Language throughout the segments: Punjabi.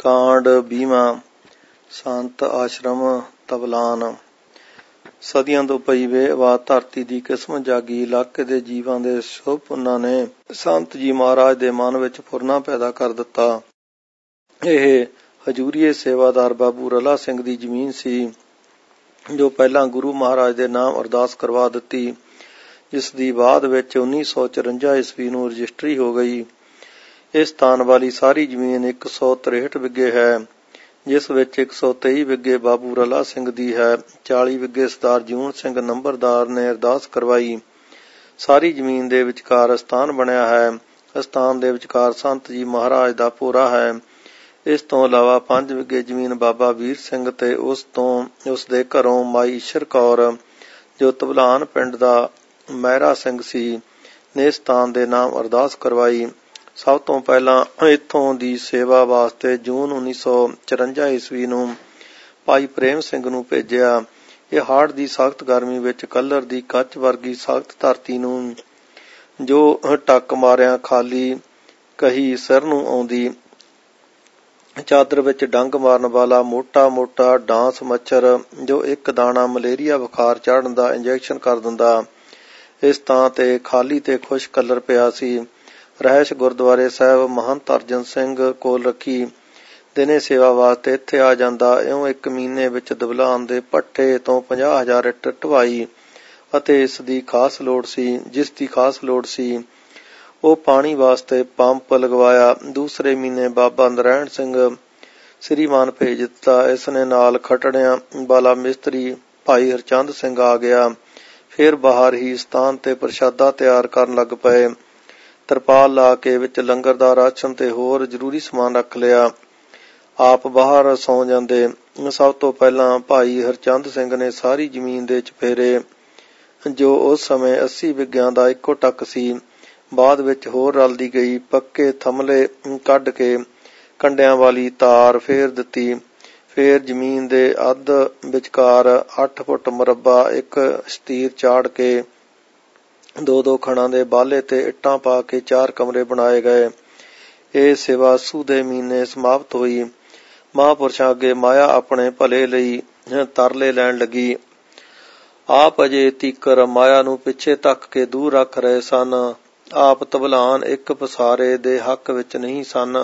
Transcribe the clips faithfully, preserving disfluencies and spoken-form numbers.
ਕਾਂਡ ਵੀਹਵਾਂ। ਸੰਤ ਆਸ਼ਰਮ ਤਬਲਾਨ। ਸਦੀਆਂ ਤੋਂ ਪਈ ਵੇ ਆਵਾਜ਼ ਧਰਤੀ ਦੀ ਕਿਸਮ ਜਾਗੀ। ਇਲਾਕੇ ਦੇ ਜੀਵਾਂ ਦੇ ਸ਼ੁਭ ਪੁੰਨਾਂ ਨੇ ਸੰਤ ਜੀ ਮਹਾਰਾਜ ਦੇ ਮਨ ਵਿੱਚ ਫੁਰਨਾ ਪੈਦਾ ਕਰ ਦਿੱਤਾ। ਇਹ ਹਜੂਰੀਏ ਸੇਵਾਦਾਰ ਬਾਬੂ ਰਲਾ ਸਿੰਘ ਦੀ ਜ਼ਮੀਨ ਸੀ, ਜੋ ਪਹਿਲਾਂ ਗੁਰੂ ਮਹਾਰਾਜ ਦੇ ਨਾਮ ਅਰਦਾਸ ਕਰਵਾ ਦਿੱਤੀ, ਜਿਸ ਦੀ ਬਾਅਦ ਵਿੱਚ ਉੱਨੀ ਸੌ ਚੁਰੰਜਾ ਈਸਵੀ ਨੂੰ ਰਜਿਸਟਰੀ ਹੋ ਗਈ। ਇਸ ਸਥਾਨ ਵਾਲੀ ਸਾਰੀ ਜ਼ਮੀਨ ਇੱਕ ਸੌ ਤਰੇਹਠ ਵਿਗੇ ਹੈ, ਜਿਸ ਵਿੱਚ ਇੱਕ ਸੌ ਤੇਈ ਵਿਗੇ ਬਾਬੂ ਰਲਾ ਸਿੰਘ ਦੀ ਹੈ। ਚਾਲੀ ਵਿਗੇ ਸਰਦਾਰ ਜੂਨ ਸਿੰਘ ਨੰਬਰਦਾਰ ਨੇ ਅਰਦਾਸ ਕਰਵਾਈ। ਸਾਰੀ ਜ਼ਮੀਨ ਦੇ ਵਿਚਕਾਰ ਅਸਥਾਨ ਬਣਿਆ ਹੈ। ਅਸਥਾਨ ਦੇ ਵਿਚਕਾਰ ਸੰਤ ਜੀ ਮਹਾਰਾਜ ਦਾ ਭੋਰਾ ਹੈ। ਇਸ ਤੋਂ ਇਲਾਵਾ ਪੰਜ ਵਿਗੇ ਜ਼ਮੀਨ ਬਾਬਾ ਵੀਰ ਸਿੰਘ ਤੇ ਉਸ ਤੋਂ ਉਸ ਦੇ ਘਰੋਂ ਮਾਈ ਈਸ਼ਰ ਕੌਰ, ਜੋ ਤਬਲਾਨ ਪਿੰਡ ਦਾ ਮਹਿਰਾ ਸਿੰਘ ਸੀ, ਨੇ ਸਥਾਨ ਦੇ ਨਾਮ ਅਰਦਾਸ ਕਰਵਾਈ। ਸਭ ਤੋਂ ਪਹਿਲਾਂ ਇੱਥੋਂ ਦੀ ਸੇਵਾ ਵਾਸਤੇ ਜੂਨ ਉੱਨੀ ਸੌ ਚੁਰੰਜਾ ਈਸਵੀ ਨੂੰ ਭਾਈ ਪ੍ਰੇਮ ਸਿੰਘ ਨੂੰ ਭੇਜਿਆ। ਇਹ ਹਾੜ ਦੀ ਸਖਤ ਗਰਮੀ ਵਿੱਚ ਕੱਲਰ ਦੀ ਕੱਚ ਵਰਗੀ ਸਖਤ ਧਰਤੀ ਨੂੰ, ਜੋ ਟੱਕ ਮਾਰਿਆਂ ਖਾਲੀ ਕਹੀ ਸਿਰ ਨੂੰ ਆਉਂਦੀ, ਚਾਦਰ ਵਿੱਚ ਡੰਗ ਮਾਰਨ ਵਾਲਾ ਮੋਟਾ ਮੋਟਾ ਡਾਂਸ ਮੱਛਰ, ਜੋ ਇੱਕ ਦਾਣਾ ਮਲੇਰੀਆ ਬੁਖਾਰ ਚੜ੍ਹਨ ਦਾ ਇੰਜੈਕਸ਼ਨ ਕਰ ਦਿੰਦਾ, ਇਸ ਥਾਂ ਤੇ ਖਾਲੀ ਤੇ ਖੁਸ਼ ਕੱਲਰ ਪਿਆ ਸੀ। ਰਹਿਸ਼ ਗੁਰਦੁਆਰੇ ਸਾਹਿਬ ਮਹੰਤ ਅਰਜਨ ਸਿੰਘ ਕੋਲ ਰੱਖੀ। ਦਿਨੇ ਸੇਵਾ ਵਾਸਤੇ ਇੱਥੇ ਆ ਜਾਂਦਾ। ਇਉਂ ਇੱਕ ਮਹੀਨੇ ਵਿੱਚ ਦਬਲਾਨ ਦੇ ਭੱਠੇ ਤੋਂ ਪੰਜਾਹ ਹਜ਼ਾਰ ਇੱਟ ਢਵਾਈ ਅਤੇ ਇਸ ਦੀ ਖਾਸ ਲੋੜ ਸੀ ਜਿਸ ਦੀ ਖਾਸ ਲੋੜ ਸੀ ਉਹ ਪਾਣੀ ਵਾਸਤੇ ਪੰਪ ਲਗਵਾਇਆ। ਦੂਸਰੇ ਮਹੀਨੇ ਬਾਬਾ ਨਰੈਣ ਸਿੰਘ ਸ੍ਰੀਮਾਨ ਭੇਜ ਦਿੱਤਾ। ਇਸ ਨੇ ਨਾਲ ਖਟੜਿਆਂ ਵਾਲਾ ਮਿਸਤਰੀ ਭਾਈ ਹਰਚੰਦ ਸਿੰਘ ਆ ਗਿਆ। ਫਿਰ ਬਾਹਰ ਹੀ ਸਥਾਨ ਤੇ ਪ੍ਰਸ਼ਾਦਾ ਤਿਆਰ ਕਰਨ ਲੱਗ ਪਏ। ਤਰਪਾਲ ਲਾ ਕੇ ਵਿੱਚ ਲੰਗਰ ਦਾ ਰਾਸ਼ਨ ਤੇ ਹੋਰ ਜ਼ਰੂਰੀ ਸਮਾਨ ਰੱਖ ਲਿਆ। ਆਪ ਬਾਹਰ ਸੌਂ ਜਾਂਦੇ। ਸਭ ਤੋਂ ਪਹਿਲਾਂ ਭਾਈ ਹਰਚੰਦ ਸਿੰਘ ਨੇ ਸਾਰੀ ਜ਼ਮੀਨ ਦੇ ਚੁਫੇਰੇ, ਜੋ ਉਸ ਸਮੇਂ ਅੱਸੀ ਵਿਗਿਆਂ ਦਾ ਇੱਕੋ ਟੱਕ ਸੀ, ਬਾਅਦ ਵਿੱਚ ਹੋਰ ਰਲਦੀ ਗਈ, ਪੱਕੇ ਥਮਲੇ ਕੱਢ ਕੇ ਕੰਡਿਆਂ ਵਾਲੀ ਤਾਰ ਫੇਰ ਦਿੱਤੀ। ਫੇਰ ਜ਼ਮੀਨ ਦੇ ਅੱਧ ਵਿਚਕਾਰ ਅੱਠ ਫੁੱਟ ਮੁਰੱਬਾ ਇੱਕ ਸ਼ਤੀਰ ਚਾੜ ਕੇ ਦੋ ਦੋ ਖਣਾਂ ਦੇ ਬਾਲੇ ਤੇ ਇੱਟਾਂ ਪਾ ਕੇ ਚਾਰ ਕਮਰੇ ਬਣਾਏ ਗਏ। ਇਹ ਸੇਵਾ ਅੱਸੂ ਦੇ ਮਹੀਨੇ ਸਮਾਪਤ ਹੋਈ। ਮਹਾਂਪੁਰਸ਼ਾਂ ਅੱਗੇ ਮਾਇਆ ਆਪਣੇ ਭਲੇ ਲਈ ਤਰਲੇ ਲੈਣ ਲੱਗੀ। ਆਪ ਅਜੇ ਤੀਕਰ ਮਾਇਆ ਨੂੰ ਪਿੱਛੇ ਧੱਕ ਕੇ ਦੂਰ ਰੱਖ ਰਹੇ ਸਨ। ਆਪ ਤਬਲਾਨ ਇੱਕ ਪਸਾਰੇ ਦੇ ਹੱਕ ਵਿੱਚ ਨਹੀਂ ਸਨ।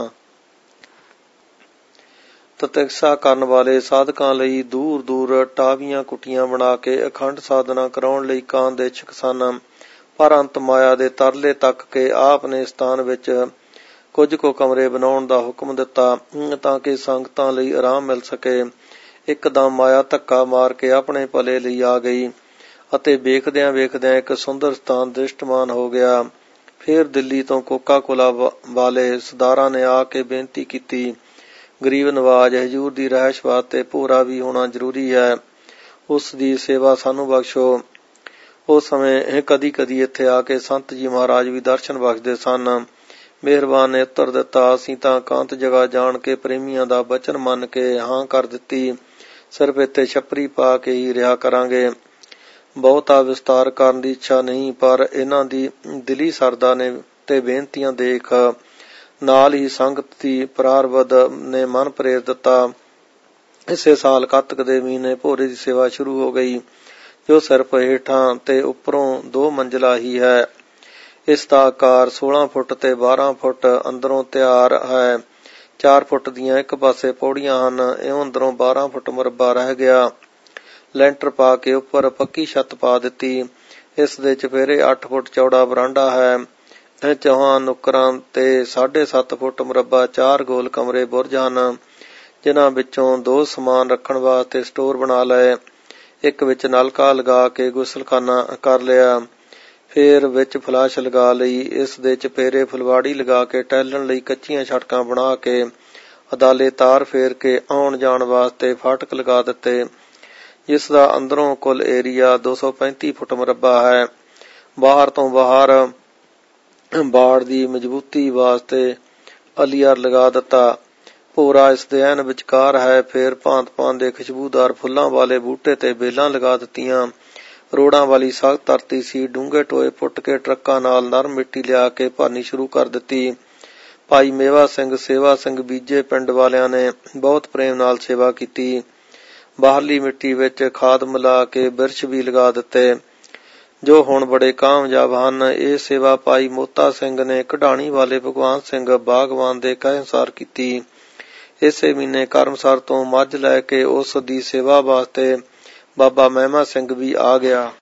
ਤਤਿਕਸਾ ਕਰਨ ਵਾਲੇ ਸਾਧਕਾਂ ਲਈ ਦੂਰ ਦੂਰ ਟਾਵੀਆਂ ਕੁਟੀਆਂ ਬਣਾ ਕੇ ਅਖੰਡ ਸਾਧਨਾ ਕਰਾਉਣ ਲਈ ਕਾਂਦੇਸ਼ਕ ਸਨ। ਪਰ ਅੰਤ ਮਾਇਆ ਦੇ ਤਰਲੇ ਤੱਕ ਕੇ ਆਪ ਨੇ ਸਥਾਨ ਵਿੱਚ ਕੁਝ ਕੁ ਕਮਰੇ ਬਣਾਉਣ ਦਾ ਹੁਕਮ ਦਿੱਤਾ, ਤਾਂ ਕਿ ਸੰਗਤਾਂ ਲਈ ਆਰਾਮ ਮਿਲ ਸਕੇ। ਇੱਕਦਮ ਮਾਇਆ ਧੱਕਾ ਮਾਰ ਕੇ ਆਪਣੇ ਭਲੇ ਲਈ ਆ ਗਈ ਅਤੇ ਵੇਖਦਿਆਂ ਵੇਖਦਿਆਂ ਇੱਕ ਸੁੰਦਰ ਸਥਾਨ ਦ੍ਰਿਸ਼ਟਮਾਨ ਹੋ ਗਿਆ। ਫਿਰ ਦਿੱਲੀ ਤੋਂ ਕੋਕਾ ਕੋਲਾ ਵਾਲੇ ਸਰਦਾਰਾਂ ਨੇ ਆ ਕੇ ਬੇਨਤੀ ਕੀਤੀ, ਗਰੀਬ ਨਵਾਜ ਹਜ਼ੂਰ ਦੀ ਰਹਿਸ਼ ਵਾਸਤੇ ਭੋਰਾ ਵੀ ਹੋਣਾ ਜ਼ਰੂਰੀ ਹੈ, ਉਸ ਦੀ ਸੇਵਾ ਸਾਨੂੰ ਬਖਸ਼ੋ। ਉਸ ਸਮੇਂ ਕਦੀ ਕਦੀ ਇੱਥੇ ਆ ਕੇ ਸੰਤ ਜੀ ਮਹਾਰਾਜ ਵੀ ਦਰਸ਼ਨ ਬਖਸ਼ਦੇ ਸਨ। ਮਿਹਰਬਾਨ ਨੇ ਉੱਤਰ ਦਿੱਤਾ, ਅਸੀਂ ਤਾਂ ਕਾਂਤ ਜਗ੍ਹਾ ਜਾਣ ਕੇ ਪ੍ਰੇਮੀਆਂ ਦਾ ਬਚਨ ਮੰਨ ਕੇ ਹਾਂ ਕਰ ਦਿੱਤੀ, ਸਿਰਫ ਇੱਥੇ ਛੱਪਰੀ ਪਾ ਕੇ ਹੀ ਰਿਹਾ ਕਰਾਂਗੇ। ਬਹੁਤਾ ਵਿਸਤਾਰ ਕਰਨ ਦੀ ਇੱਛਾ ਨਹੀਂ, ਪਰ ਇਹਨਾਂ ਦੀ ਦਿਲੀ ਸਰਦਾ ਨੇ ਤੇ ਬੇਨਤੀਆਂ ਦੇਖ ਨਾਲ ਹੀ ਸੰਗਤ ਦੀ ਪ੍ਰਾਰਬਧ ਨੇ ਮਨ ਪ੍ਰੇਰ ਦਿੱਤਾ। ਇਸੇ ਸਾਲ ਕੱਤਕ ਦੇ ਮਹੀਨੇ ਭੋਰੇ ਦੀ ਸੇਵਾ ਸ਼ੁਰੂ ਹੋ ਗਈ, ਜੋ ਸਿਰਫ ਹੇਠਾਂ ਤੇ ਉੱਪਰੋਂ ਦੋ ਮੰਜ਼ਲਾ ਹੀ ਹੈ। ਇਸ ਦਾ ਆਕਾਰ ਸੋਲਾਂ ਫੁੱਟ ਤੇ ਬਾਰਾਂ ਫੁੱਟ ਅੰਦਰੋਂ ਤਿਆਰ ਹੈ। ਚਾਰ ਫੁੱਟ ਦੀਆਂ ਇੱਕ ਪਾਸੇ ਪੌੜੀਆਂ ਹਨ। ਇਉਂ ਅੰਦਰੋਂ ਬਾਰਾਂ ਫੁੱਟ ਮੁਰੱਬਾ ਰਹਿ ਗਿਆ। ਲੈਂਟਰ ਪਾ ਕੇ ਉੱਪਰ ਪੱਕੀ ਛੱਤ ਪਾ ਦਿੱਤੀ। ਇਸ ਦੇ ਚੁਫੇਰੇ ਅੱਠ ਫੁੱਟ ਚੌੜਾ ਬਰਾਂਡਾ ਹੈ। ਚੌਹਾਂ ਨੁੱਕਰਾਂ ਤੇ ਸਾਢੇ ਸੱਤ ਫੁੱਟ ਮੁਰੱਬਾ ਚਾਰ ਗੋਲ ਕਮਰੇ ਬੁਰਜ ਹਨ, ਜਿਨ੍ਹਾਂ ਵਿੱਚੋਂ ਦੋ ਸਮਾਨ ਰੱਖਣ ਵਾਸਤੇ ਸਟੋਰ ਬਣਾ ਲਏ। ਇੱਕ ਵਿੱਚ ਨਲਕਾ ਲਗਾ ਕੇ ਗੁਸਲਖਾਨਾ ਕਰ ਲਿਆ। ਫੇਰ ਵਿੱਚ ਫਲਾਸ਼ ਲਗਾ ਲਈ। ਇਸ ਦੇ ਚੁਫੇਰੇ ਫੁਲਵਾੜੀ ਲਗਾ ਕੇ ਟਹਿਲਣ ਲਈ ਕੱਚੀਆਂ ਸੜਕਾਂ ਬਣਾ ਕੇ ਅਦਾਲੇ ਤਾਰ ਫੇਰ ਕੇ ਆਉਣ ਜਾਣ ਵਾਸਤੇ ਫਾਟਕ ਲਗਾ ਦਿੱਤੇ, ਜਿਸ ਦਾ ਅੰਦਰੋਂ ਕੁੱਲ ਏਰੀਆ ਦੋ ਸੌ ਪੈਂਤੀ ਫੁੱਟ ਮੁਰੱਬਾ ਹੈ। ਬਾਹਰ ਤੋਂ ਬਾਹਰ ਬਾੜ ਦੀ ਮਜ਼ਬੂਤੀ ਵਾਸਤੇ ਅਲੀਅਰ ਲਗਾ ਦਿੱਤਾ। ਭੋਰਾ ਇਸ ਦੇ ਐਨ ਵਿਚਕਾਰ ਹੈ। ਫੇਰ ਭਾਂਤ ਭਾਂਤ ਦੇ ਖੁਸ਼ਬੂਦਾਰ ਫੁੱਲਾਂ ਵਾਲੇ ਬੂਟੇ ਤੇ ਬੇਲਾਂ ਲਗਾ ਦਿੱਤੀਆਂ। ਰੋੜਾਂ ਵਾਲੀ ਸਖਤ ਧਰਤੀ ਸੀ। ਡੂੰਘੇ ਟੋਏ ਪੁੱਟ ਕੇ ਟਰੱਕਾਂ ਨਾਲ ਨਰਮ ਮਿੱਟੀ ਲਿਆ ਕੇ ਭਰਨੀ ਸ਼ੁਰੂ ਕਰ ਦਿੱਤੀ। ਭਾਈ ਮੇਵਾ ਸਿੰਘ, ਸੇਵਾ ਸਿੰਘ ਬੀਜੇ ਪਿੰਡ ਵਾਲਿਆਂ ਨੇ ਬਹੁਤ ਪ੍ਰੇਮ ਨਾਲ ਸੇਵਾ ਕੀਤੀ। ਬਾਹਰਲੀ ਮਿੱਟੀ ਵਿੱਚ ਖਾਦ ਮਿਲਾ ਕੇ ਬਿਰਛ ਵੀ ਲਗਾ ਦਿੱਤੇ ਜੋ ਹੁਣ ਬੜੇ ਕਾਮਯਾਬ ਹਨ। ਇਹ ਸੇਵਾ ਭਾਈ ਮੋਤਾ ਸਿੰਘ ਨੇ ਕਢਾਣੀ ਵਾਲੇ ਭਗਵਾਨ ਸਿੰਘ ਬਾਗਵਾਨ ਦੇ ਕਹੇ ਅਨੁਸਾਰ ਕੀਤੀ। ਇਸੇ ਮਹੀਨੇ ਕਰਮਸਰ ਤੋਂ ਮੱਝ ਲੈ ਕੇ ਉਸ ਦੀ ਸੇਵਾ ਵਾਸਤੇ ਬਾਬਾ ਮਹਿਮਾ ਸਿੰਘ ਵੀ ਆ ਗਿਆ।